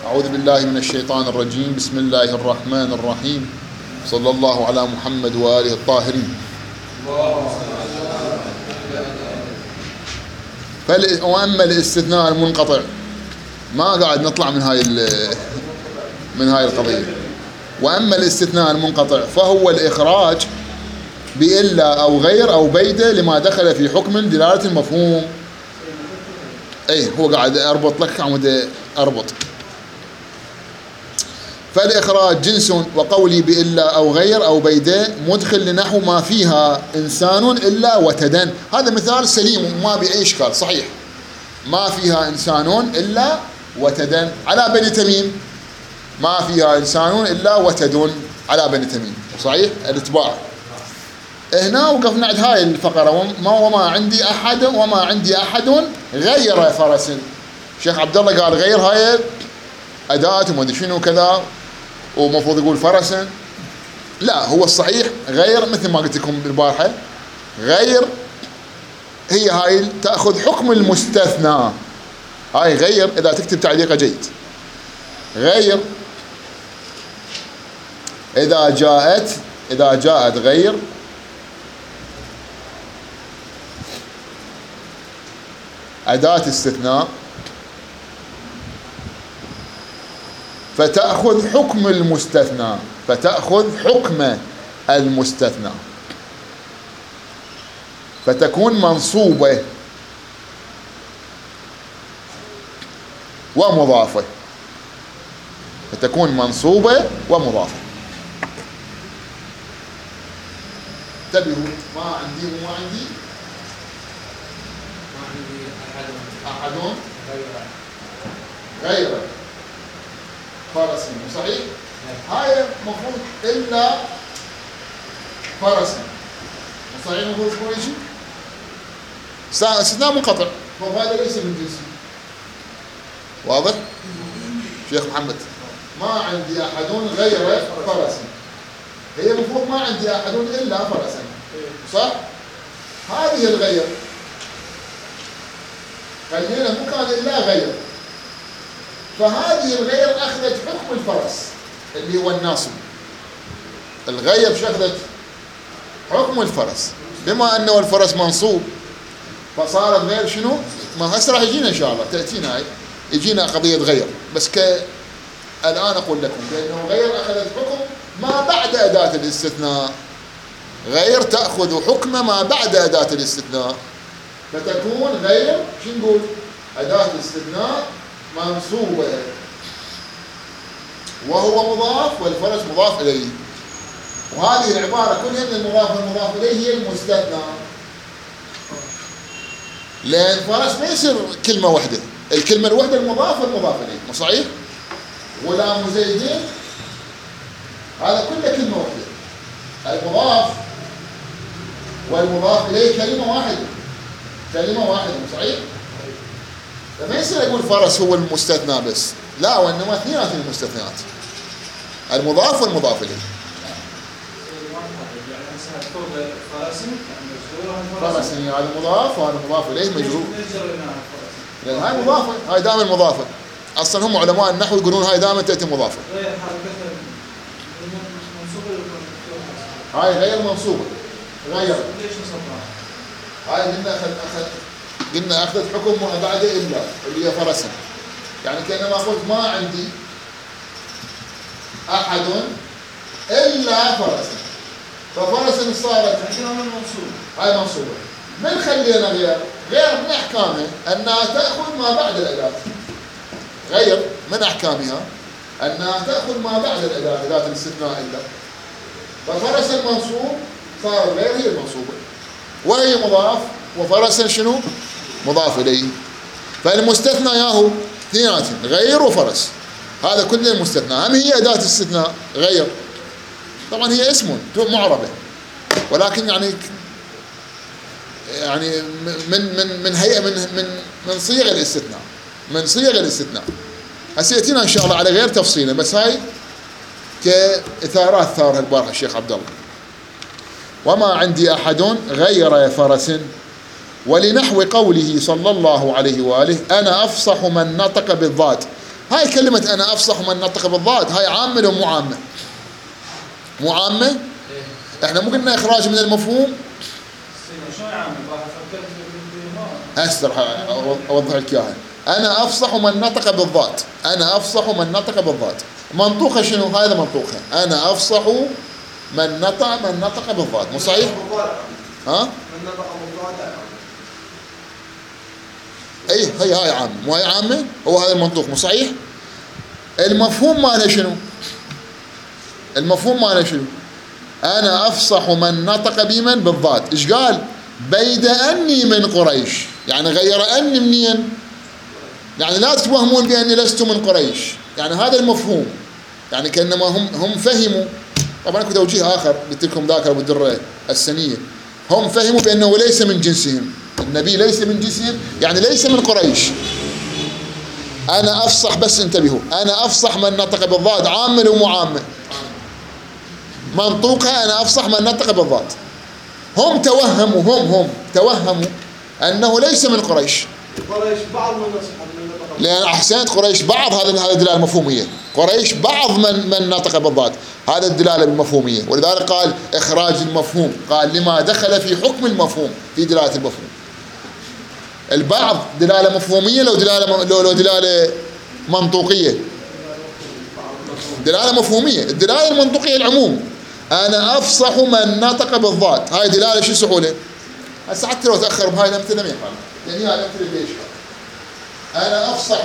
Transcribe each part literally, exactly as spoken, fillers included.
أعوذ بالله من الشيطان الرجيم. بسم الله الرحمن الرحيم. صلى الله على محمد وآله الطاهرين. وأما الاستثناء المنقطع، ما قاعد نطلع من هاي من هاي القضية. وأما الاستثناء المنقطع فهو الإخراج بإلا أو غير أو بيده لما دخل في حكم دلالة المفهوم. أي هو قاعد أربط لك، عمود أربط. فالإخراج جنس، وقولي بإلا أو غير أو بيده مدخل لنحو ما فيها إنسان إلا وتدن. هذا مثال سليم وما بأي إشكال، صحيح. ما فيها إنسان إلا وتدن على بني تميم، ما فيها إنسان إلا وتدن على بني تميم، صحيح. الاتباع هنا وقفنا عند هاي الفقرة. وما, وما عندي أحد وما عندي أحد غير فرس. الشيخ عبد الله قال غير هاي أداة وما أدري شنو كذا، ومفروض يقول فرسا. لا، هو الصحيح غير، مثل ما قلت لكم بالبارحة، غير هي هاي تأخذ حكم المستثنى. هاي غير إذا تكتب تعليق جيد. غير إذا جاءت إذا جاءت غير أداة استثناء فتأخذ حكم المستثنى فتأخذ حكم المستثنى فتكون منصوبة ومضافة فتكون منصوبة ومضافة. انتبهوا، ما عندي وما عندي ما عندي أحد أحد غيره فرس، صحيح؟ هاي مفروض إلا فرس، صحيح. مفروض تكون شيء استثناء منقطع، فهذا ليس من جنسي. واضح؟ شيخ محمد، ما عندي أحد غير فرس، هي المفروض ما عندي أحد إلا فرسا، صح؟ هذه الغير خلينا مو كان إلا غير، فهذه الغير أخذت حكم الفرس اللي هو الناصب. الغير شو أخذت؟ حكم الفرس، بما أنه الفرس منصوب فصارت غير شنو؟ ما هسه راح يجينا إن شاء الله، تأتينا هاي يجينا قضية غير، بس ك الآن أقول لكم بأنه غير أخذت حكم ما بعد أداة الاستثناء. غير تأخذ حكم ما بعد أداة الاستثناء، فتكون غير شو نقول؟ أداة الاستثناء منصوبة وهو مضاف والفرس مضاف إليه. وهذه العبارة كلها من المضاف والمضاف إليه هي المستثنى، لأن الفرس ما يصير كلمة واحدة، الكلمة الواحدة المضاف والمضاف إليه، صحيح؟ غلام زيدين هذا كله كلمة واحدة، المضاف والمضاف إليه كلمة واحدة، كلمة واحدة، صحيح؟ فما يصير أقول فرس هو المستثنى بس، لا، وإنما اثنينات المستثنيات، المضاف والمضاف إليه. فرس هذا مضاف وهذا مضاف إليه مجرور، لأن هاي مضافة، هاي دائما مضافة. أصلا هم علماء النحو يقولون هاي دائما تأتي مضافة. هاي غير منصوبة، غير هاي قلنا أخذ أخذ قلنا أخذت حكم ما بعد إلا اللي هي فرسا، يعني كأنما قلت ما عندي أحد إلا فرسا، ففرسا صارت هاي منصوبة. من خلينا غير؟ غير من أحكامه أنها تأخذ ما بعد الأداة. غير من أحكامها أنها تأخذ ما بعد الأداة، أداة الاستثناء إلا، ففرسا منصوب صار غير هي المنصوبة، وهي مضاف، وفرسا شنو؟ مضاف إليه. فالمستثنى ياهو اثنينات، غير وفرس، هذا كله المستثنى. هم هي أداة الاستثناء غير، طبعا هي اسم معربة، ولكن يعني يعني من من من هيئة من من من صيغ الاستثناء، من صيغ الاستثناء. هسه يأتينا إن شاء الله على غير تفصيلا، بس هاي كإثارات ثارها البارحة الشيخ عبد الله. وما عندي أحد غير فرس، ولنحو قوله صلى الله عليه وآله أنا أفصح من نطق بالضاد. هاي كلمة أنا أفصح من نطق بالضاد هاي عامة لو مو عامة؟ مو عامة؟ احنا مو قلنا إخراج من المفهوم؟ هسه راح أوضح لك إياها. أنا أفصح من نطق بالضاد، أنا أفصح من نطق بالضاد، منطوقها شنو؟ هذا منطوقها أنا أفصح من نطق من نطق بالضاد، مو صحيح؟ ها؟ من نطق بالضاد اي هي هاي عامة، مو هاي عامة؟ هو هذا المنطوق، مو صحيح؟ المفهوم ماله شنو؟ المفهوم ماله شنو؟ أنا أفصح من نطق بمن بالضاد، إيش قال؟ بيد أني من قريش، يعني غير أني منين؟ يعني لا تتوهمون بأني لست من قريش، يعني هذا المفهوم، يعني كأنما هم هم فهموا، طبعا اكو توجيه آخر قلت لكم ذاك أبو الدرة السنية، هم فهموا بأنه ليس من جنسهم، النبي ليس من جنسهم، يعني ليس من قريش. أنا أفصح، بس انتبهوا، أنا أفصح من نطق بالضاد عامة ومو عامة؟ منطوقها أنا أفصح من نطق بالضاد. هم توهموا هم هم توهموا أنه ليس من قريش. قريش بعض من نطق بالضاد. لأن أحسنت، قريش بعض، هذا هذا الدلالة المفهومية، قريش بعض من من نطق بالضاد، هذا الدلالة المفهومية، ولذلك قال إخراج المفهوم، قال لما دخل في حكم المفهوم في دلالة المفهوم. البعض دلالة مفهومية لو دلالة لو, لو دلالة منطوقية. دلالة مفهومية، الدلالة المنطوقية العموم. أنا أفصح من نطق بالضاد، هاي دلالة شو سهولة؟ هسه حتى لو تأخر بهاي الأمثلة ما يفهم، يعني هاي الأمثلة ليش؟ أنا أفصح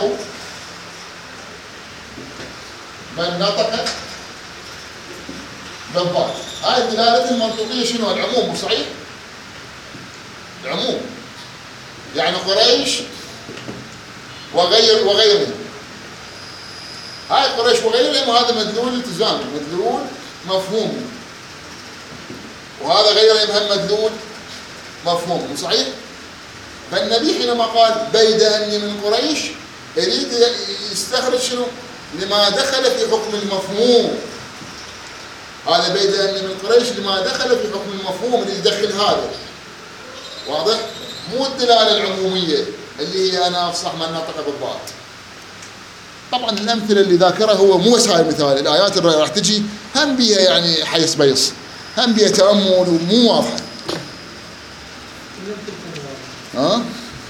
من نطق بالضاد، هاي الدلالة المنطوقية شنو؟ العموم، صحيح؟ العموم، يعني قريش وغير وغيرهم. هاي قريش وغيرهم، وهذا مدلول التزامي، مدلول مفهومي، وهذا غيرهم هم مدلول مفهوم، صحيح؟ فالنبي حينما قال بيد أني من قريش يريد يستخرج شنو؟ لما دخل في حكم المفهوم. هذا بيد أني من قريش لما دخل في حكم المفهوم اللي يدخل هذا، واضح؟ مو الدلالة العمومية اللي هي أنا أفصح من نطق بالضاد. طبعا الأمثلة اللي ذاكرها هو مو بس هاي المثال، الآيات اللي راح تجي هم بيها يعني حيص بيص، هم بيها تأمل ومو واضحة. ها؟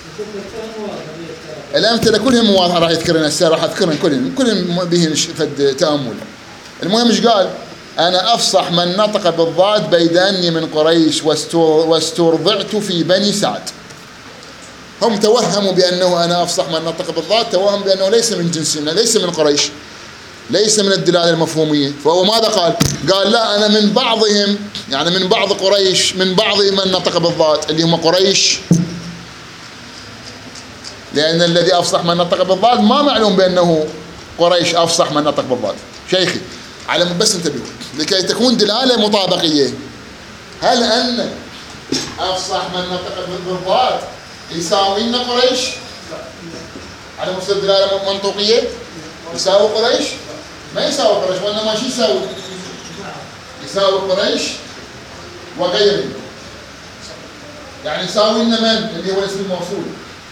الأمثلة كلهم واضحة راح يذكرن هسه، راح أذكرن كلهم كلهم بهن فد تأمل. المهم ايش قال؟ أنا أفصح من نطق بالضاد بيد أني من قريش واسترضعت في بني سعد. هم توهموا بأنه أنا أفصح من نطق بالضاد، توهم بأنه ليس من جنسنا، ليس من قريش، ليس من الدلالة المفهومية. فهو ماذا قال؟ قال لا، أنا من بعضهم، يعني من بعض قريش، من بعض من نطق بالضاد اللي هم قريش، لأن الذي أفصح من نطق بالضاد ما معلوم بأنه قريش أفصح من نطق بالضاد. شيخي على بس انتبهوا لكي تكون دلالة مطابقية، هل أن أفصح من نطق بالضاد يساوينا قريش؟ على مستوى الدلالة منطوقية يساوي قريش؟ ما يساوي قريش، وإنما شو يساوي؟ يساوي قريش وغيرهم، يعني يساوي لنا من اللي هو الاسم الموصول.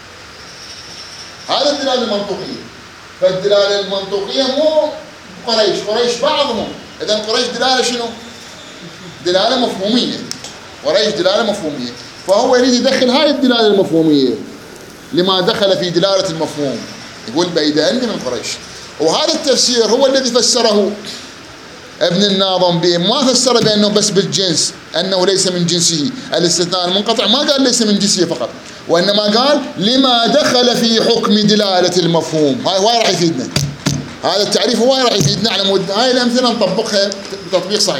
هذا الدلالة المنطوقية. فالدلالة المنطوقية مو قريش، قريش بعضهم، إذا قريش دلالة شنو؟ دلالة مفهومية، قريش دلالة مفهومية، فهو يريد يدخل هاي الدلالة المفهومية لما دخل في دلالة المفهوم، يقول بيد أني من قريش. وهذا التفسير هو الذي فسره ابن الناظم به، ما فسر بأنه بس بالجنس، أنه ليس من جنسه، الاستثناء المنقطع ما قال ليس من جنسه فقط، وإنما قال لما دخل في حكم دلالة المفهوم. هاي هواي راح يفيدنا، هذا التعريف هواي راح يفيدنا على مود هاي الأمثلة نطبقها بتطبيق صحيح.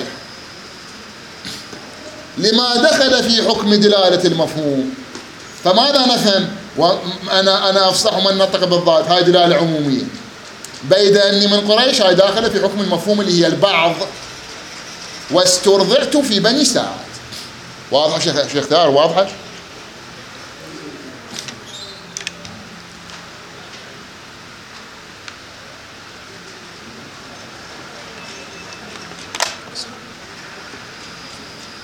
لما دخل في حكم دلالة المفهوم، فماذا نفهم؟ وأنا أنا أفصح من نطق بالضاد، هاي دلالة عمومية. بيد أني من قريش، هاي داخلة في حكم المفهوم اللي هي البعض. واسترضعت في بني سعد. واضحة شيخ شيخ ثار؟ واضحة؟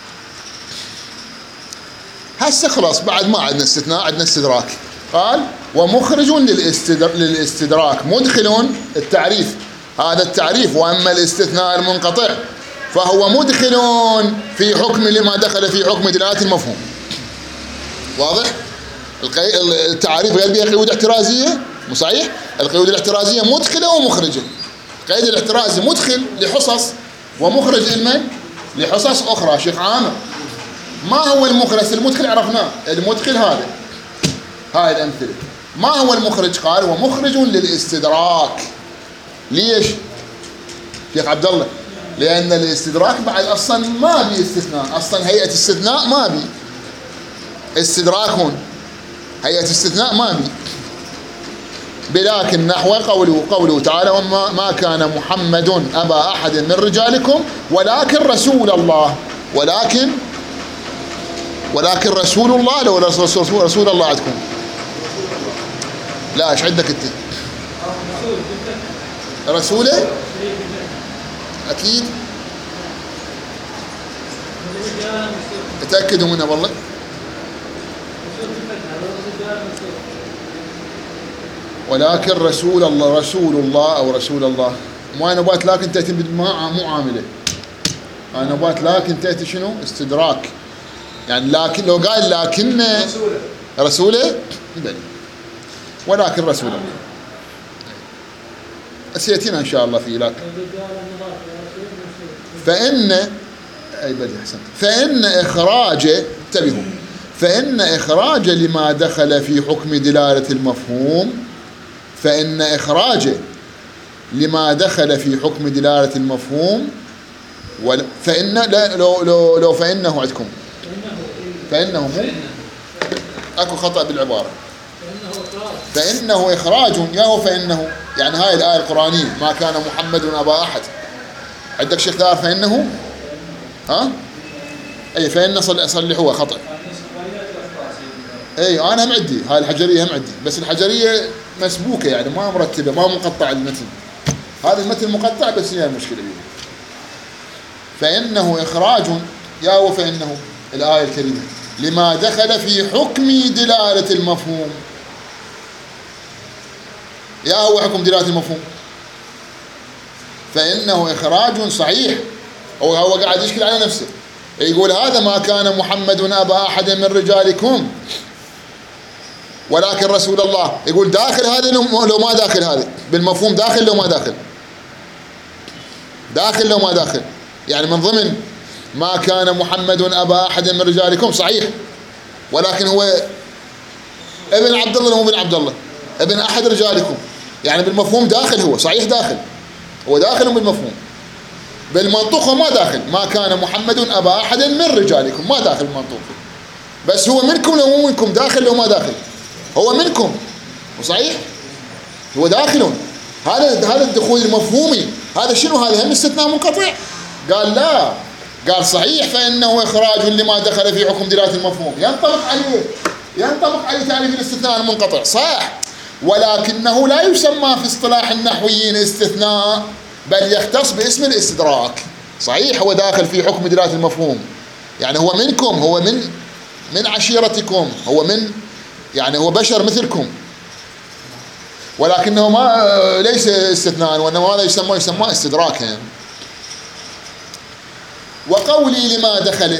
هسه خلاص بعد ما عندنا استثناء، عندنا استدراك. قال ومخرج للاستدراك. مدخل التعريف، هذا التعريف. وأما الاستثناء المنقطع فهو مدخل في حكم لما دخل في حكم دلالة المفهوم. واضح؟ التعريف غير بها قيود احترازية، مو صحيح؟ القيود الاحترازية مدخلة ومخرجة. قيد الاحترازي مدخل لحصص ومخرج لمن؟ لحصص أخرى. شيخ عامر، ما هو المخرج؟ المدخل عرفناه، المدخل هذا، هاي الأمثلة. ما هو المخرج؟ قال ومخرج للاستدراك. ليش؟ شيخ عبد الله، لأن الاستدراك بعد أصلا ما بي استثناء، أصلا هيئة استثناء ما بي استدراك، هون هيئة استثناء ما بي. بلكن نحو قوله قوله تعالى وما ما كان محمد أبا أحد من رجالكم ولكن رسول الله. ولكن ولكن رسول الله، لو رسول, رسول الله عندكم. لا، ايش عندك انت؟ رسوله اكيد، اتاكدوا منها والله. ولكن رسول الله، رسول الله او رسول الله. ما نبات لكن تاتي ما مو عامله، انا نبات لكن تاتي شنو؟ استدراك. يعني لكن لو قال لكن رسوله رسوله بل. ولكن رسول الله سيأتينا إن شاء الله في لكن. فإن أي بدي أحسن فإن إخراج انتبهوا فإن إخراج لما دخل في حكم دلالة المفهوم فإن إخراج لما دخل في حكم دلالة المفهوم فإن لا لو لو لو فإنه عندكم فإنه مو أكو خطأ بالعبارة. فإنه إخراج يا هو فإنه، يعني هاي الآية القرآنية ما كان محمد أبا أحد. عندك شيخ ثار فإنه ها أي فإن صلحوها خطأ. أي أنا هم عندي هاي الحجرية هم عندي، بس الحجرية مسبوكة يعني ما مرتبة ما مقطع المتن. هذا المتن مقطع بس هي المشكلة بيه. فإنه إخراج يا هو فإنه الآية الكريمة لما دخل في حكم دلالة المفهوم. يا هو حكم دلالة المفهوم. فإنه إخراج صحيح. هو هو قاعد يشكل على نفسه، يقول هذا ما كان محمد أبا أحد من رجالكم ولكن رسول الله. يقول داخل هذا لو ما داخل هذا بالمفهوم، داخل لو ما داخل، داخل لو ما داخل. يعني من ضمن ما كان محمد أبا أحد من رجالكم صحيح، ولكن هو ابن عبد الله، مو ابن عبد الله، ابن أحد رجالكم. يعني بالمفهوم داخل، هو صحيح داخل، هو داخل بالمفهوم. بالمنطوق هو ما داخل. ما كان محمد أبا أحد من رجالكم ما داخل بالمنطوق، بس هو منكم لو مو منكم، داخل لو ما داخل. هو منكم وصحيح هو داخل. هذا هذا الدخول المفهومي هذا شنو؟ هذا هم استثناء منقطع. قال لا، قال صحيح فإنه إخراج لما دخل في حكم دلالة المفهوم، ينطبق عليه ينطبق عليه تعريف الاستثناء المنقطع صح، ولكنه لا يسمى في اصطلاح النحويين استثناء، بل يختص باسم الاستدراك. صحيح هو داخل في حكم دلالة المفهوم، يعني هو منكم، هو من من عشيرتكم، هو من يعني هو بشر مثلكم، ولكنه ما ليس استثناء، وانما هذا يسمى يسمى استدراكا. وقولي لما دخل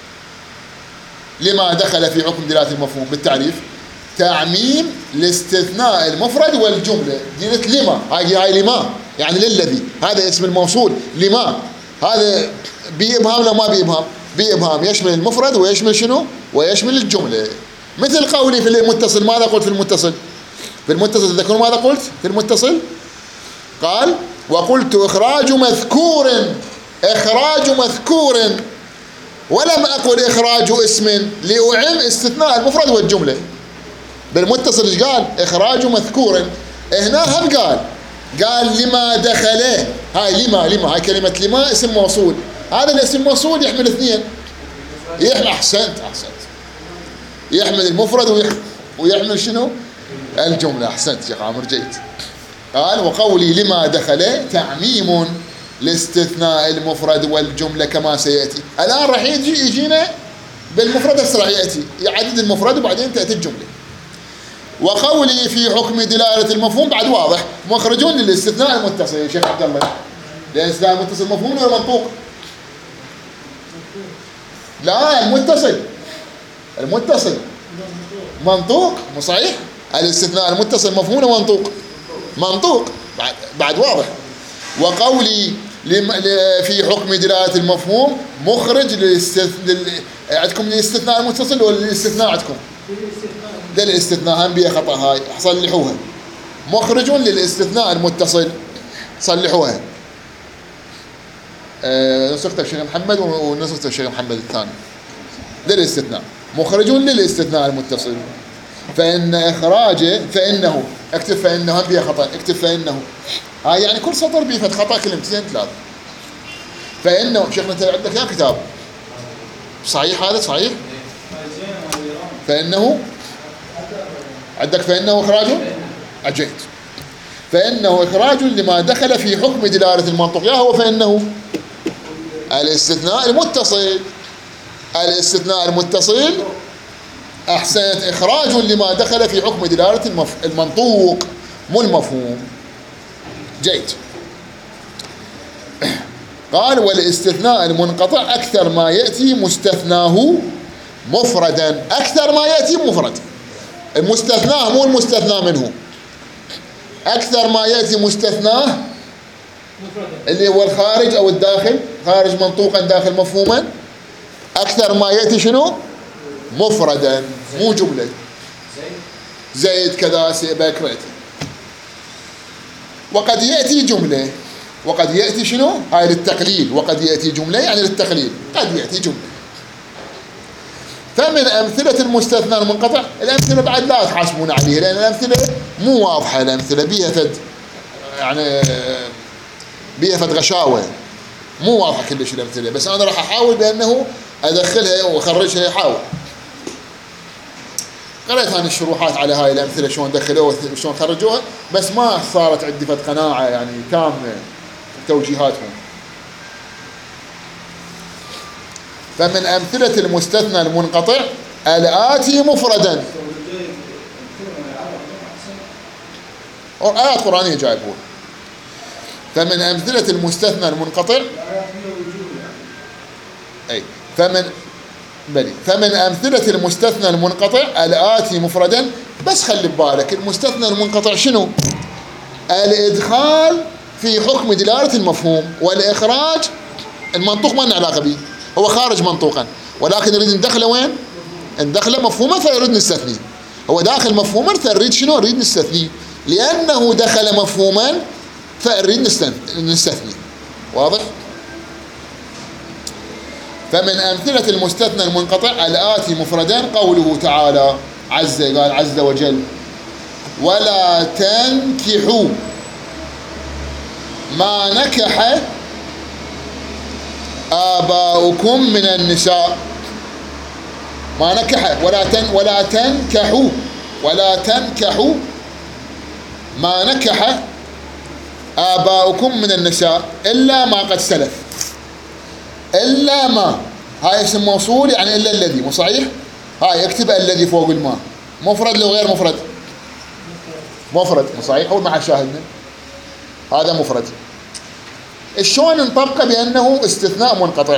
لما دخل في حكم دلالة المفهوم بالتعريف تعميم الاستثناء المفرد والجملة. دينت لما، هاي هاي لما يعني للذي، هذا اسم الموصول لما، هذا بإبهام لو ما بإبهام؟ بإبهام، يشمل المفرد ويشمل شنو؟ ويشمل الجملة. مثل قولي في المتصل، ماذا قلت في المتصل؟ في المتصل تذكرون ماذا قلت في المتصل؟ قال وقلت إخراج مذكور، إخراج مذكور، ولم أقل إخراج اسم لأعم استثناء المفرد والجملة. بالمتصل إيش قال؟ إخراج مذكور. هنا هم قال قال لما دخله، هاي لما لما هاي كلمة لما اسم موصول، هذا الاسم موصول يحمل اثنين، يحمل أحسنت أحسنت يحمل المفرد ويحمل, ويحمل شنو؟ الجملة. أحسنت شيخ عامر جيد. قال وقولي لما دخل تعميم لاستثناء المفرد والجملة كما سيأتي. الآن راح يجي يجينا بالمفرد هسه راح يأتي يعدد المفرد وبعدين تأتي الجملة. وقولي في حكم دلالة المفهوم بعد واضح، مخرج للاستثناء المتصل يا شيخ عبد الله. الاستثناء المتصل مفهوم ولا منطوق؟ لا المتصل، المتصل منطوق مو صحيح؟ الاستثناء المتصل مفهوم ولا منطوق؟ منطوق بعد, بعد واضح. وقولي لم... في حكم دلالة المفهوم مخرج للاستث... لل... عندكم للاستثناء المتصل ولا للاستثناء عندكم؟ للاستثناء هم بيها خطأ هاي صلحوها. مخرج للاستثناء المتصل صلحوها. أه نسخت الشيخ محمد ونسخت الشيخ محمد الثاني. للاستثناء مخرج للاستثناء المتصل. فإن إخراجه فإنه اكتب فإنه هم بيها خطأ اكتب فإنه هاي يعني كل سطر بيه فد خطأ كلمتين ثلاثة. فإنه شيخنا أنت عندك يا كتاب صحيح هذا صحيح؟ فإنه عندك فإنه إخراج أجيت. فإنه إخراج لما دخل في حكم دلالة المنطق. يا هو فإنه الاستثناء المتصل. الاستثناء المتصل أحسنت إخراج لما دخل في حكم دلالة المف... المنطوق مو المفهوم. جيد. قال والاستثناء المنقطع أكثر ما يأتي مستثناه مفردا. أكثر ما يأتي مفرد. المستثناه مو المستثنى منه. أكثر ما يأتي مستثناه اللي هو الخارج أو الداخل، خارج منطوقا داخل مفهوما. أكثر ما يأتي شنو؟ مفردا مو جملة. زيد كذا بكرة. وقد يأتي جملة وقد يأتي شنو؟ هاي للتقليل. وقد يأتي جملة يعني للتقليل. قد يأتي جملة. فمن أمثلة المستثنى المنقطع الأمثلة بعد لا تحاسبون عليها لأن الأمثلة مو واضحة. الأمثلة بيها فد يعني بيها فد غشاوة مو واضحة كلش الأمثلة. بس أنا راح أحاول بأنه أدخلها وأخرجها. أحاول. قريت أنا الشروحات على هاي الأمثلة شلون دخلوها وشلون خرجوها بس ما صارت عندي فد قناعة يعني كاملة توجيهاتهم. فمن أمثلة المستثنى المنقطع الآتي مفردا. آيات قرآنية جايبون. فمن أمثلة المستثنى المنقطع أي فمن بلي فمن أمثلة المستثنى المنقطع الآتي مفردا. بس خلي ببالك المستثنى المنقطع شنو؟ الإدخال في حكم دلالة المفهوم والإخراج المنطوق ما لنا علاقة به. هو خارج منطوقا ولكن نريد ندخله وين؟ ندخله مفهوما فنريد نستثنيه. هو داخل مفهوما فنريد شنو؟ نريد نستثنيه لأنه دخل مفهوما فنريد نستثنيه. واضح؟ فمن أمثلة المستثنى المنقطع الآتي مفردا قوله تعالى عز قال عز وجل ولا تنكحوا ما نكح آباؤكم من النساء. ما نكح ولا تن ولا تنكحوا ولا تنكحوا ما نكح آباؤكم من النساء إلا ما قد سلف. إلا ما هاي اسم موصول يعني إلا الذي مو صحيح؟ هاي اكتب الذي فوق الماء مفرد لو غير مفرد مفرد مو صحيح؟ هو مع شاهدنا هذا مفرد. شلون نطبقه بأنه استثناء منقطع؟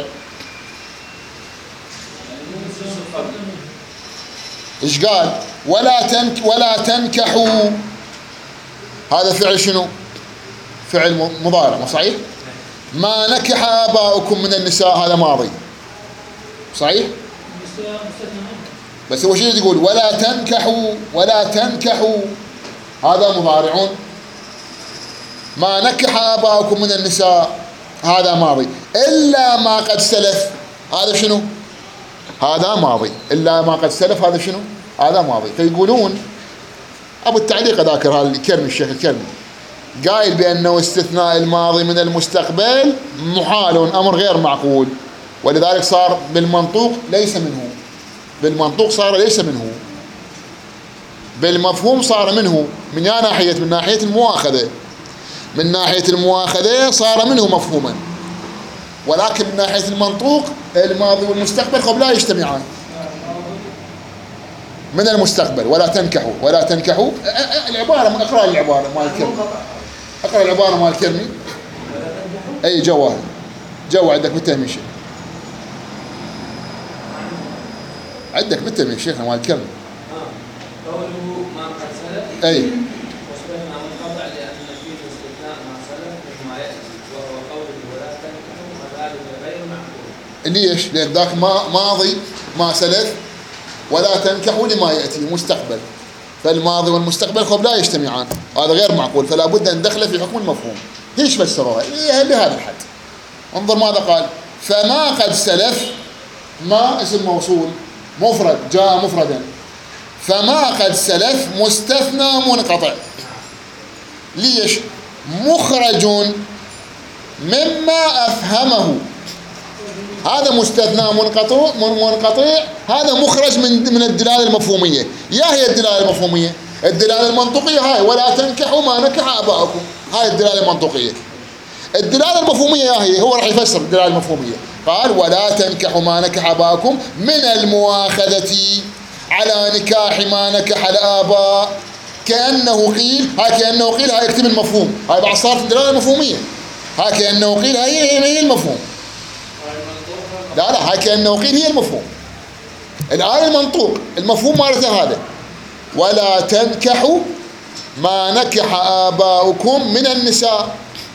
ايش قال؟ ولا تنك ولا تنكحوا. هذا فعل شنو؟ فعل مضارع مو صحيح؟ ما نكح آباؤكم من النساء هذا ماضي صحيح؟ بس هو شنو يقول؟ ولا تنكحوا ولا تنكحوا هذا مضارعون. ما نكح آباؤكم من النساء هذا ماضي. إلا ما قد سلف هذا شنو؟ هذا ماضي. إلا ما قد سلف هذا شنو؟ هذا ماضي. فيقولون أبو التعليق ذاكر هذا الكلمة الشيخ الكلمة قايل بأنه استثناء الماضي من المستقبل محال أمر غير معقول ولذلك صار بالمنطوق ليس منه. بالمنطوق صار ليس منه. بالمفهوم صار منه. من يا ناحية؟ من ناحية المؤاخذة. من ناحية المؤاخذة صار منه مفهوما ولكن من ناحية المنطوق الماضي والمستقبل قبل لا يجتمعان. من المستقبل. ولا تنكحوا ولا تنكحوا العبارة، اقرأ العبارة مال الكرمي، اقرأ العبارة مال الكرمي. اي جواه جو عندك بالتهميش، عندك بالتهميش شيخنا مال الكرمي. قوله ما قد سلف اي واصبحنا منقطع لأن فيه استثناء ما سلف مما يأتي، وهو قوله ولا تنكحوا وذلك غير معقول. ليش؟ لأن ذاك ما ماضي ما سلف، ولا تنكحوا لما يأتي مستقبل، فالماضي والمستقبل خب لا يجتمعان، هذا غير معقول، فلا بد أن ندخله في حكم المفهوم. ليش فسروها؟ بهذا الحد. انظر ماذا قال: فما قد سلف، ما اسم موصول مفرد جاء مفردا، فما قد سلف مستثنى منقطع. ليش؟ مخرج مما أفهمه، هذا مستثنى منقطع منقطع هذا مخرج من من الدلاله المفهوميه. يا هي الدلاله المفهوميه؟ الدلاله المنطقيه هاي ولا تنكحوا ما نكح اباؤكم، هاي الدلاله المنطقيه. الدلاله المفهوميه يا هي، هو راح يفسر الدلاله المفهوميه، قال ولا تنكحوا ما نكح اباؤكم من المؤاخذه على نكاح ما نكح الاباء، كانه قيل، هاي كانه قيل، هاي يكتب المفهوم، هاي بعد صارت الدلاله المفهوميه، هاي كانه قيل، هاي هي المفهوم. لا لا هاي كأنه قيل هي المفهوم. الآية المنطوق، المفهوم مالته هذا: ولا تنكحوا ما نكح آباؤكم من النساء،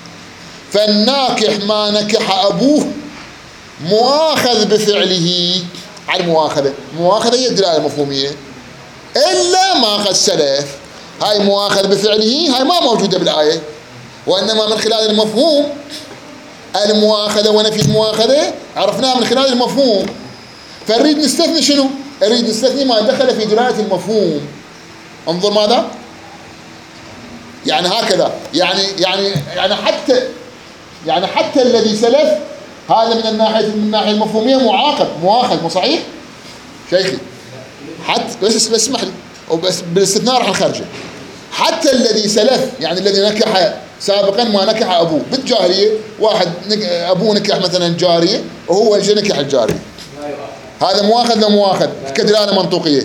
فالناكح ما نكح أبوه مؤاخذ بفعله. على المؤاخذة، المؤاخذة هي الدلالة المفهومية، إلا ما قد سلف، هاي مؤاخذ بفعله، هاي ما موجودة بالآية، وإنما من خلال المفهوم المؤاخذة ونفي المؤاخذة عرفناها من خلال المفهوم، فنريد نستثني شنو؟ نريد نستثني ما دخل في دلالة المفهوم. انظر ماذا؟ يعني هكذا، يعني يعني يعني حتى يعني حتى الذي سلف هذا من الناحية من الناحية المفهومية معاقب مؤاخذ، مو صحيح؟ شيخي حتى بس بس اسمح لي، وبس بالاستثناء راح نخرجه. حتى الذي سلف يعني الذي نكح سابقا ما نكح ابوه بالجاريه، واحد نك... ابوه نكح مثلا جاريه وهو اجى نكح الجاريه، هذا مؤاخذ لا مؤاخذ كدلاله منطوقيه،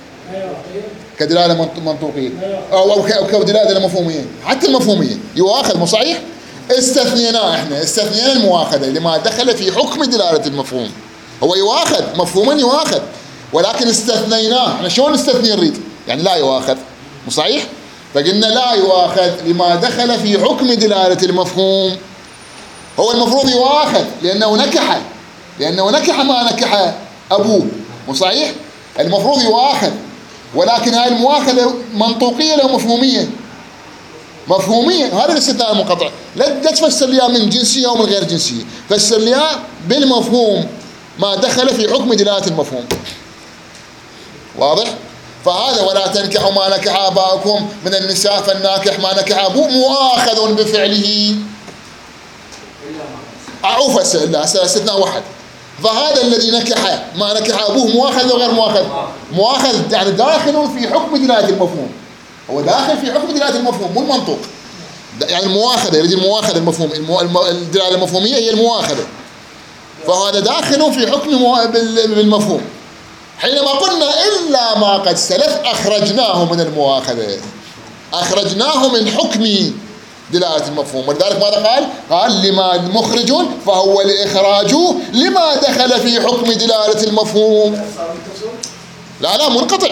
كدلاله منطوقيه او او كدلاله مفهوميه، حتى المفهوميه يؤاخذ، مو صحيح؟ استثنيناه احنا، استثنينا المؤاخذه لما دخل في حكم دلاله المفهوم، هو يؤاخذ مفهوما يؤاخذ، ولكن استثنيناه. احنا شلون نستثني نريد؟ يعني لا يؤاخذ، مو صحيح؟ فقلنا لا يؤاخذ لما دخل في حكم دلالة المفهوم. هو المفروض يؤاخذ لأنه نكح، لأنه نكح ما نكح أبوه، مو صحيح؟ المفروض يؤاخذ، ولكن هاي المؤاخذة منطوقية لو مفهومية؟ مفهومية. هذا الاستثناء المنقطع، لا تفسر لي من جنسية أو من غير جنسية، فسر لي بالمفهوم ما دخل في حكم دلالة المفهوم. واضح؟ فهذا ولا تنكحوا ما نكح آباؤكم من النساء، فالناكح ما نكح أبوه مؤاخذ بفعله. أعوف إلا استثناء واحد. فهذا الذي نكح ما نكح أبوه مؤاخذ وغير مؤاخذ؟ مؤاخذ، يعني داخل في حكم دلالة المفهوم، هو داخل في حكم دلالة المفهوم مو المنطوق. يعني المؤاخذة يريد المؤاخذة المفهوم، الدلالة المفهومية هي المؤاخذة، فهذا داخل في حكم بالمفهوم. حينما قلنا إلا ما قد سلف أخرجناه من المؤاخذة، أخرجناه من حكم دلالة المفهوم. ولذلك ماذا قال؟ قال لما مخرج فهو الإخراج لما دخل في حكم دلالة المفهوم. لا لا منقطع،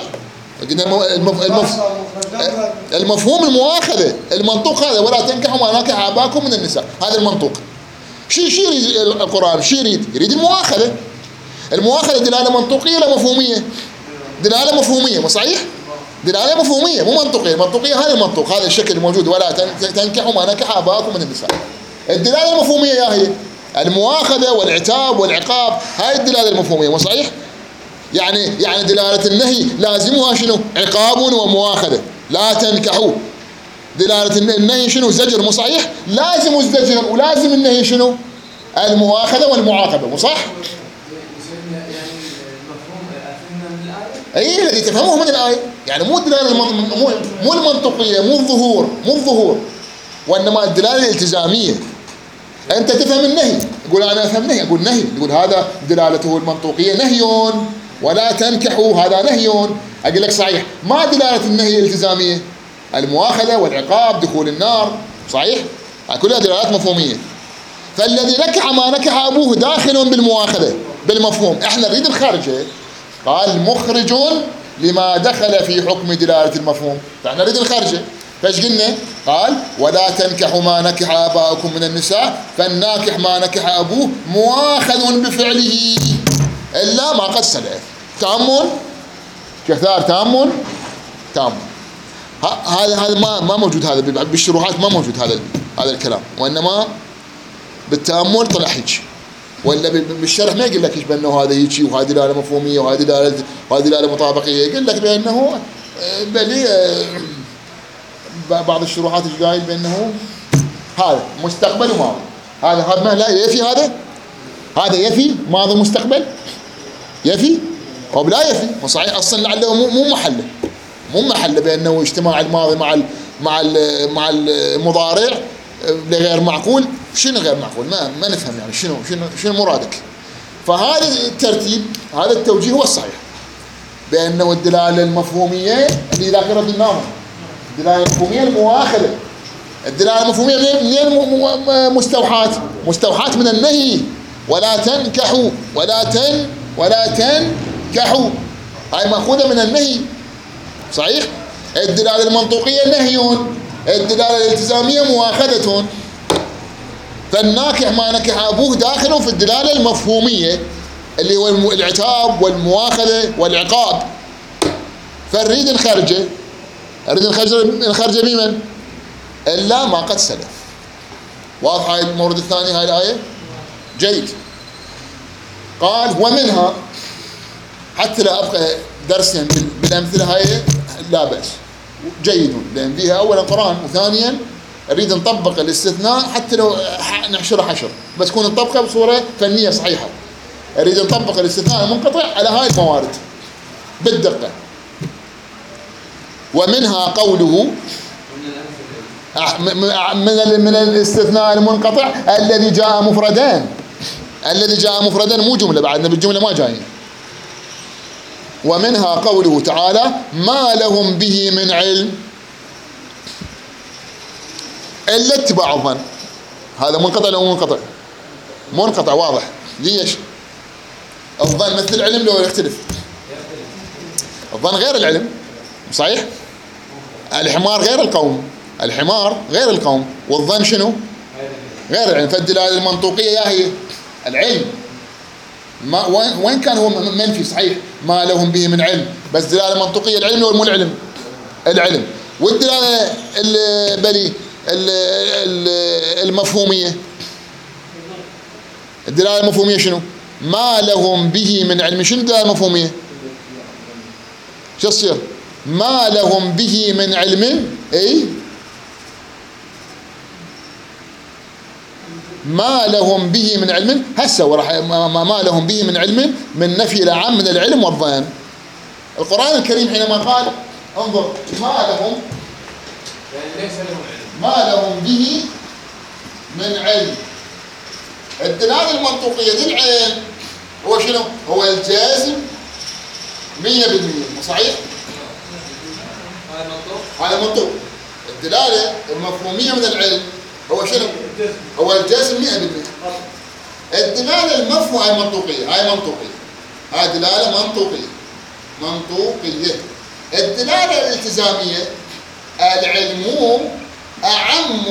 المفهوم المؤاخذة، المنطوق هذا ولا تنكحوا ما نكح آباؤكم من النساء، هذا المنطوق. شي شي يريد القرآن؟ شي يريد؟ يريد المؤاخذة. المؤاخذة دلالة منطوقية لا مفهومية؟ دلالة مفهومية، مو صحيح؟ دلالة مفهومية مو منطقية. المنطقية هذا المنطوق، هذا الشكل الموجود ولا تنكحوا ما نكح آباؤكم من النساء. الدلالة المفهومية يا هي المؤاخذة والعتاب والعقاب، هاي الدلالة المفهومية، مو صحيح؟ يعني يعني دلالة النهي لازمها شنو؟ عقاب ومؤاخذة. لا تنكحوا، دلالة النهي شنو؟ زجر، مو صحيح؟ لازم الزجر ولازم النهي شنو؟ المؤاخذة والمعاقبة، مو صح؟ اي الذي تفهمه من الايه، يعني مو الدلاله مو مو المنطقيه، مو الظهور، مو الظهور، وانما الدلاله الالتزاميه. انت تفهم النهي، تقول انا افهم نهي، اقول نهي، تقول هذا دلالته المنطقيه نهي، ولا تنكحوا هذا نهي. أقول لك صحيح، ما دلالة النهي الالتزامية؟ المؤاخذة والعقاب، دخول النار، صحيح؟ كلها دلالات مفهومية. فالذي نكح ما نكح أبوه داخل بالمؤاخذة بالمفهوم. احنا نريد الخارجة، قال مخرج لما دخل في حكم دلالة المفهوم، فاحنا نريد الخارجة. فايش قلنا؟ قال ولا تنكحوا ما نكح آباؤكم من النساء فالناكح ما نكح أبوه مؤاخذ بفعله إلا ما قد سلف. تأمل كثار، تأمل تأمل. هذا هذا ما ما موجود، هذا بالشروحات ما موجود هذا هذا الكلام، وإنما بالتأمل طلع هيك، ولا بالشرح ما يقول لك ايش بانه هذا هيك وهذه دلاله مفهوميه وهذه دلاله وهذه دلاله مطابقيه، يقول لك بانه بل بعض الشروحات ايش قايل بانه هذا مستقبل وماضي. هذا هذا ما لا يفي، هذا هذا يفي ماضي مستقبل يفي او لا يفي. وصحيح اصلا لعله مو مو محله مو محله بانه اجتماع الماضي مع ال مع ال مع المضارع غير معقول. شنو غير معقول؟ ما ما نفهم يعني شنو شنو شنو مرادك. فهذا الترتيب، هذا التوجيه هو الصحيح، بانه الدلاله المفهوميه اللي ذاكره الناظم، الدلاله المفهوميه المؤاخذه، الدلاله المفهوميه منين مستوحات؟ مستوحات من النهي ولا تنكحوا ولا تن ولا تنكحوا، هاي ماخوذه من النهي، صحيح؟ الدلاله المنطوقيه نهي، الدلاله الالتزاميه مؤاخذه. فالناكح ما نكح أبوه داخل في الدلالة المفهومية اللي هو العتاب والمؤاخذة والعقاب. فنريد نخرجه، نريد نخرجه نخرجه بمن؟ إلا ما قد سلف. واضح هاي المورد الثاني هاي الآية؟ جيد. قال ومنها، حتى لا أبقى درسا بالأمثلة هاي لا بأس، جيد، لأن فيها أولا قرآن، وثانيا نريد نطبق الاستثناء حتى لو نحشره حشر، بس تكون نطبقه بصورة فنية صحيحة. نريد نطبق الاستثناء المنقطع على هاي الموارد بالدقة. ومنها قوله من من الاستثناء المنقطع الذي جاء مفردان، الذي جاء مفردان مو جملة، بعدنا بالجملة ما جايين. ومنها قوله تعالى ما لهم به من علم إلا اتباع الظن. هذا منقطع لو منقطع؟ منقطع واضح. ليش؟ الظن مثل العلم لو يختلف؟ الظن غير العلم، صحيح؟ الحمار غير القوم، الحمار غير القوم، والظن شنو؟ غير العلم. فالدلالة المنطوقية يا هي العلم، ما وين كان هو منفي، صحيح ما لهم به من علم، بس دلالة منطوقية العلم ولا مو العلم؟ العلم. والدلالة البلي المفهومية، الدلالة المفهومية شنو؟ ما لهم به من علم. شنو الدلالة المفهومية؟ شو تصير؟ ما لهم به من علم، اي ما لهم به من علم. هسه وراح ما لهم به من علم من نفي العام من العلم والظن. القرآن الكريم حينما قال انظر ما لهم، يعني ليس لهم علم، ما لهم به من علم، الدلالة المنطوقية للعلم هو شنو؟ هو الجازم مية بالمية، صحيح؟ هذا منطوق، هذا منطوق. الدلالة المفهومية من العلم هو شنو؟ هو الجازم مية بالمية. الدلالة المفهومية هاي منطوقية، هاي منطوقية، هاي دلالة منطوقية منطوقية. الدلالة الالتزامية العلم أعم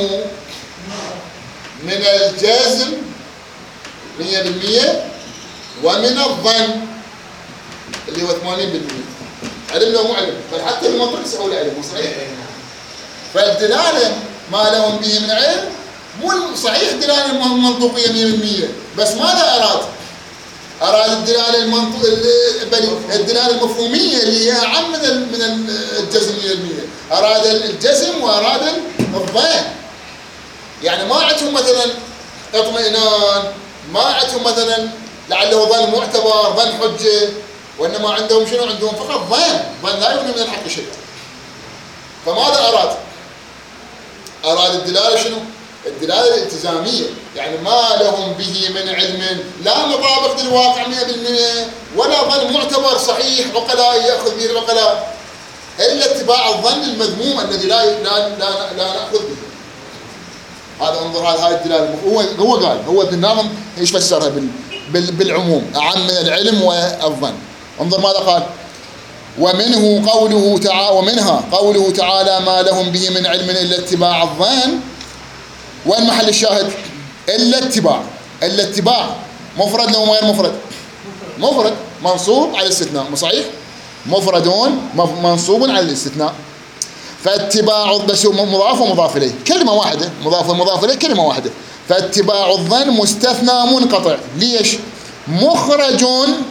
من الجازم مية بالمية ومن الظن اللي هو ثمانين بالمية. علم لو مو علم، بل حتى المنطق يسعوا العلم، صحيح؟ فالدلالة ما لهم به من علم مو صحيح دلالة منطوقية مية بالمية، بس ماذا أراد؟ أراد الدلالة المنطق الدلالة المفهومية اللي هي أعم من من الجزم مية بالمية. أراد الجزم وأراد الظن. يعني ما عندهم مثلا اطمئنان، ما عندهم مثلا لعله ظن معتبر، ظن حجة، وإنما عندهم شنو؟ عندهم فقط ظن، ظن لا يغني من الحق شيء. فماذا أراد؟ أراد الدلالة شنو؟ الدلاله الالتزاميه، يعني ما لهم به من علم لا مطابق للواقع مئة بالمئة ولا ظن معتبر صحيح عقلاء ياخذ به العقلاء، الا اتباع الظن المذموم الذي لا لا لا, لا ناخذ به. هذا انظر هذه الدلاله، هو هو قال هو ابن الناظم ايش فسرها بال بال بالعموم، اعم من العلم والظن. انظر ماذا قال: ومنه قوله تعالى ومنها قوله تعالى ما لهم به من علم الا اتباع الظن. وين محل الشاهد؟ الا اتباع، الا اتباع مفرد لو غير مفرد؟ مفرد منصوب على الاستثناء، صحيح؟ مفردون منصوب على الاستثناء. فاتباع بس مضاف ومضاف اليه كلمه واحده، مضاف ومضاف اليه كلمه واحده. فاتباع الظن مستثنى منقطع، ليش؟ مخرج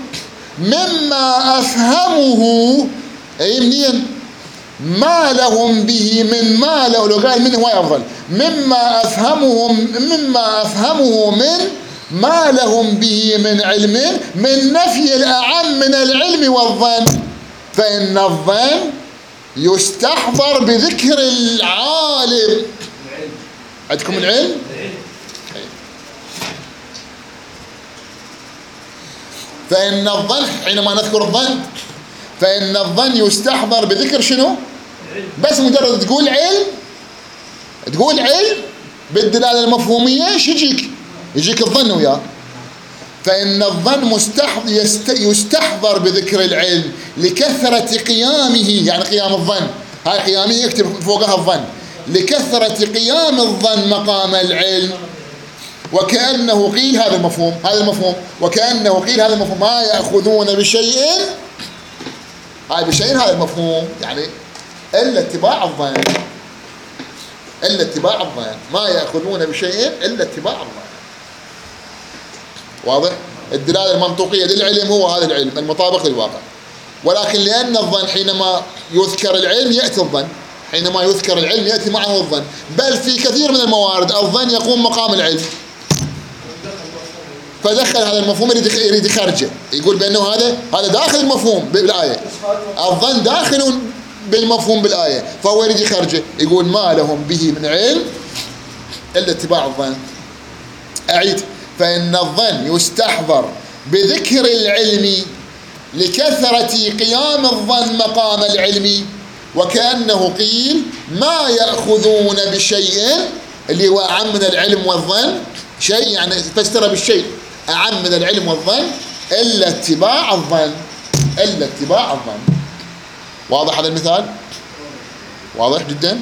مما افهمه، اي منين؟ ما لهم به من ما لو لو قال منه هو افضل، مما افهمه مما افهمه من ما لهم به من علم من نفي الاعم من العلم والظن. فان الظن يستحضر بذكر العالم. عندكم العلم؟ فإن الظن حينما نذكر الظن فإن الظن يستحضر بذكر شنو؟ بس مجرد تقول علم، تقول علم بالدلالة المفهومية ايش يجيك؟ يجيك الظن وياه. فإن الظن مستحضر يستحضر بذكر العلم لكثرة قيامه، يعني قيام الظن، هاي قيامه يكتب فوقها الظن، لكثرة قيام الظن مقام العلم. وكأنه قيل هذا المفهوم، هذا المفهوم وكأنه قيل هذا المفهوم ما يأخذون بشيء، هاي بشيء هذا المفهوم، يعني إلا اتباع الظن، إلا اتباع الظن، ما يأخذون بشيء إلا اتباع الظن. واضح؟ الدلالة المنطوقية للعلم هو هذا العلم المطابق للواقع. ولكن لأن الظن حينما يذكر العلم يأتي الظن، حينما يذكر العلم يأتي معه الظن، بل في كثير من الموارد الظن يقوم مقام العلم. فدخل هذا المفهوم يريد يخرجه، يقول بأنه هذا هذا داخل المفهوم بالآية، الظن داخل بالمفهوم بالآية، فهو يريد يخرجه، يقول ما لهم به من علم إلا اتباع الظن. أعيد: فإن الظن يستحضر بذكر العلم لكثرة قيام الظن مقام العلم. وكأنه قيل ما يأخذون بشيء، اللي هو أعم من العلم والظن، شيء يعني فسر بالشيء أعم من العلم والظن إلا اتباع الظن، إلا اتباع الظن. واضح هذا المثال؟ واضح جدا؟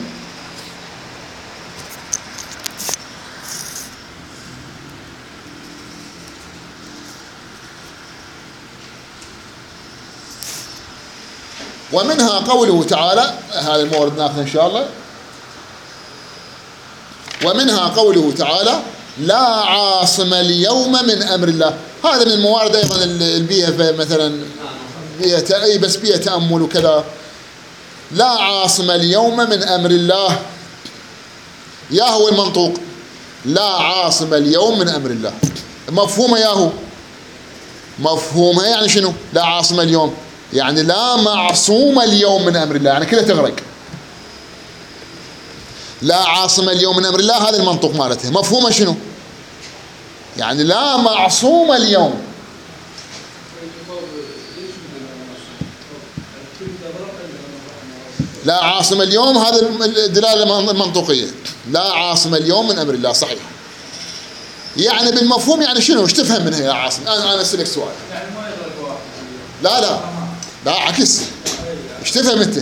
ومنها قوله تعالى، هذا المورد ناخذه إن شاء الله. ومنها قوله تعالى لا عاصم اليوم من أمر الله. هذا من الموارد أيضا اللي بيها مثلا بيها أي بس بيها تأمل وكذا. لا عاصم اليوم من أمر الله، يا هو المنطوق لا عاصم اليوم من أمر الله، مفهومه يا هو مفهومها يعني شنو؟ لا عاصم اليوم يعني لا معصوم اليوم من أمر الله، يعني كلها تغرق. لا عاصم اليوم من أمر الله هذا المنطوق مالته، مفهومه شنو؟ يعني لا معصوم اليوم. لا عاصم اليوم هذا الدلالة المنطوقية، لا عاصم اليوم من أمر الله، صحيح. يعني بالمفهوم يعني شنو؟ ايش تفهم منها يا عاصم؟ أنا أنا أسألك سؤال. يعني ما يغرق واحد. لا لا لا عكس. ايش تفهم أنت؟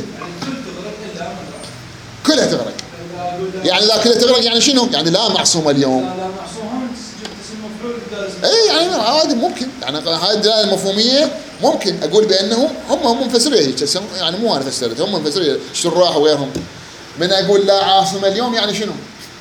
كلها تغرق. يعني لا كلها تغرق يعني شنو؟ يعني لا معصوم اليوم. لا لا معصوم اسم مفعول. اي يعني عادي ممكن، يعني هذه الدلاله المفهوميه ممكن اقول بانه هم هم مفسرين هيك، يعني مو انا فسرت، هم مفسرين الشراح وغيرهم. من اقول لا عاصم اليوم يعني شنو؟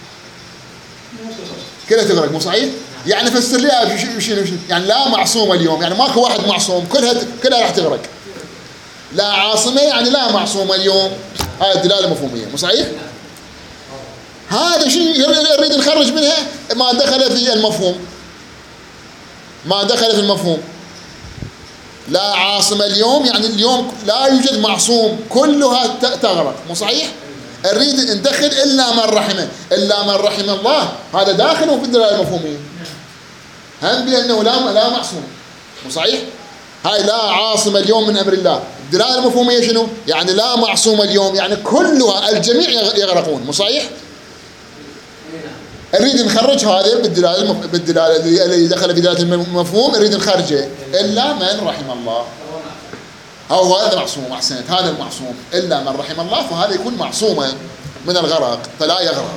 كلها تغرق، مو صحيح؟ يعني فسر لي شنو شنو؟ يعني لا معصوم اليوم، يعني ماكو واحد معصوم، كلها كلها راح تغرق. لا عاصمه يعني لا معصوم اليوم، هاي الدلاله المفهوميه، مو صحيح؟ هذا شيء نريد نخرج منها ما دخل في المفهوم، ما دخل في المفهوم. لا عاصم اليوم يعني اليوم لا يوجد معصوم، كلها تغرق، مو صحيح؟ نريد ندخل إلا من رحمه، إلا من رحم الله هذا داخل في الدلالة المفهومية، هم بأنه لا لا معصوم، مو صحيح؟ هاي لا عاصم اليوم من أمر الله، الدلالة المفهومية شنو؟ يعني لا معصوم اليوم، يعني كلها الجميع يغرقون، مو صحيح؟ نريد نخرج هذا بالدلالة المف... بالدلالة اللي دخل في دلالة المفهوم، نريد نخرجه إلا من رحم الله. أو هذا معصوم، أحسنت، هذا المعصوم إلا من رحم الله، فهذا يكون معصوما من الغرق فلا يغرق.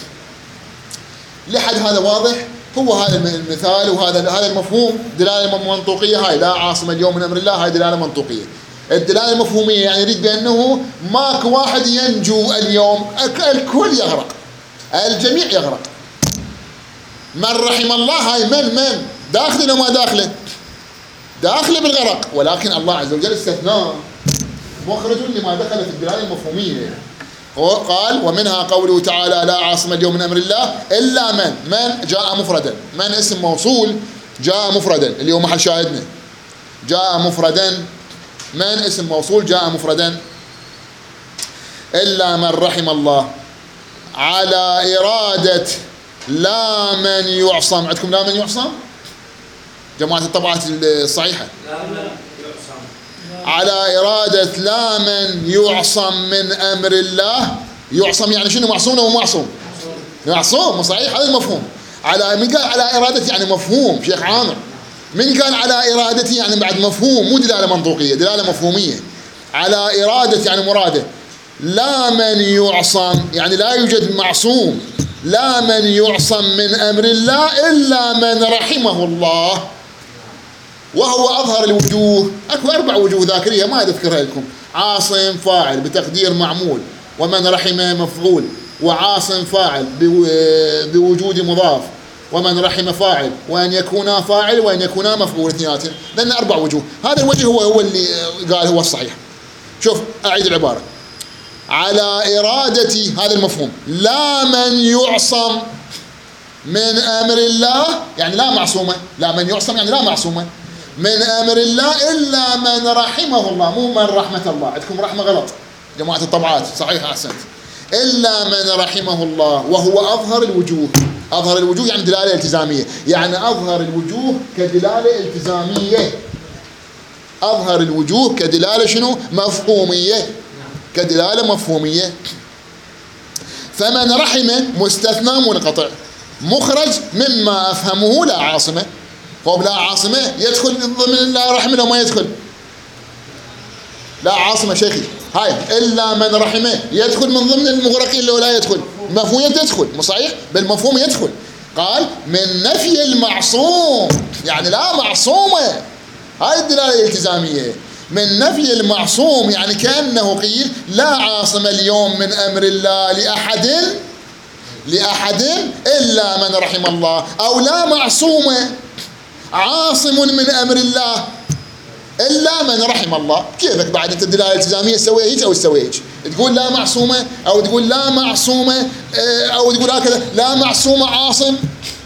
لحد هذا واضح؟ هو هذا المثال وهذا هذا المفهوم دلالة منطوقية. هاي لا عاصم اليوم من أمر الله، هاي دلالة منطوقية. الدلالة المفهومية يعني يريد بأنه ماك واحد ينجو اليوم، الكل يغرق، الجميع يغرق. من رحم الله هاي من من داخله وما داخله؟ داخله بالغرق، ولكن الله عز وجل استثناء مخرج لما دخل في الدلالة المفهومية. قال ومنها قوله تعالى لا عاصم اليوم من أمر الله إلا من من جاء مفردا، من اسم موصول جاء مفردا اللي هو محل شاهدنا، جاء مفردا، من اسم موصول جاء مفردا. إلا من رحم الله على إرادة لا من يعصم. عندكم لا من يعصم جماعة الطبعات الصحيحة؟ لا من يعصم. على إرادة لا من يعصم من أمر الله. يعصم يعني شنو؟ معصوم أو معصوم؟ معصوم، صحيح، هذا المفهوم. على من قال على إرادة يعني مفهوم شيخ عامر، من قال على إرادتي يعني بعد مفهوم، مو دلالة منطوقية، دلالة مفهومية. على إرادة يعني مراده. لا من يعصم يعني لا يوجد معصوم، لا من يعصم من أمر الله إلا من رحمه الله، وهو أظهر الوجوه. أكو أربع وجوه ذاكرية ما أذكرها لكم. عاصم فاعل بتقدير معمول، ومن رحمه مفعول، وعاصم فاعل بوجود مضاف، ومن رحم فاعل، وأن يكونا فاعل وأن يكونا مفعول اثنيناتهم، لأن أربع وجوه. هذا الوجه هو هو اللي قال هو الصحيح. شوف أعيد العبارة. على إرادتي هذا المفهوم، لا من يعصم من أمر الله يعني لا معصومة، لا من يعصم يعني لا معصومة من أمر الله إلا من رحمه الله، مو من رحمة الله، عندكم رحمة غلط جماعة الطبعات، صحيح أحسنت. إلا من رحمه الله، وهو أظهر الوجوه. أظهر الوجوه يعني دلالة التزامية، يعني أظهر الوجوه كدلالة التزامية. أظهر الوجوه كدلالة شنو؟ مفهومية، كدلالة مفهومية. فمن رحمه مستثنى منقطع، مخرج مما أفهمه لا عاصمة. هو لا عاصمة يدخل ضمن لا رحمه لو ما يدخل؟ لا عاصمة شيخي، هاي إلا من رحمه يدخل من ضمن المغرقين لو لا يدخل؟ مفهوم يدخل، مو صحيح؟ بالمفهوم يدخل. قال من نفي المعصوم يعني لا معصومة، هاي الدلالة الالتزامية. من نفي المعصوم يعني كأنه قيل لا عاصم اليوم من أمر الله لأحد لأحد إلا من رحم الله، أو لا معصومة عاصم من أمر الله إلا من رحم الله. كيفك بعد أنت الدلالة الالتزامية تسوي هيك أو تسوي هيك؟ تقول لا معصومة أو تقول لا معصومة أو تقول هكذا لا معصومة عاصم.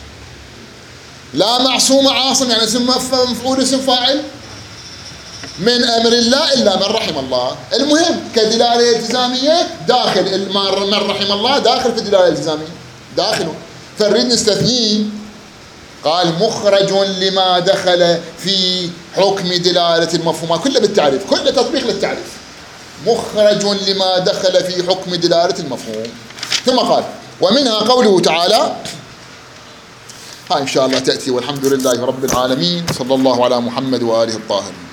لا معصومة عاصم يعني اسم مفعول اسم فاعل من أمر الله إلا من رحم الله. المهم كدلالة التزامية داخل من رحم الله، داخل في الدلالة الالتزامية داخله، فنريد نستثنيه. قال مخرج لما دخل في حكم دلالة المفهوم، كله بالتعريف، كله تطبيق للتعريف. مخرج لما دخل في حكم دلالة المفهوم. ثم قال ومنها قوله تعالى، هاي إن شاء الله تأتي، والحمد لله رب العالمين، صلى الله على محمد وآله الطاهرين.